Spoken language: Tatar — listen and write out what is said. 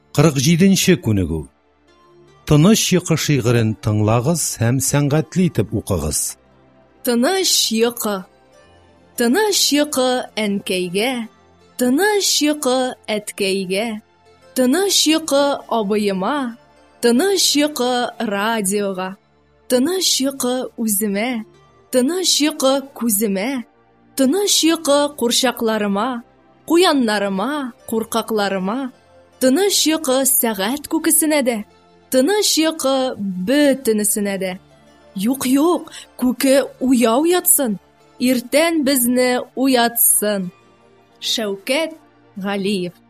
47-нче күнегү. Тыныч йокы шигырен тыңлагыз һәм сәнгатьле итеп укыгыз. Тыныч йокы. Тыныч йокы әнкәйгә, тыныч йокы әткәйгә, тыныч йокы абыема, тыныч йокы радиога, тыныч йокы үземә, тыныч йокы күземә, тыныч йокы курчакларыма, куяннарыма, куркакларыма, тыныч йокы сәгать күкесенә дә, тыныч йокы бөтенесенә дә. Юк, күке уяу ятсын, иртән безне уятсын. Шәүкәт Галиев.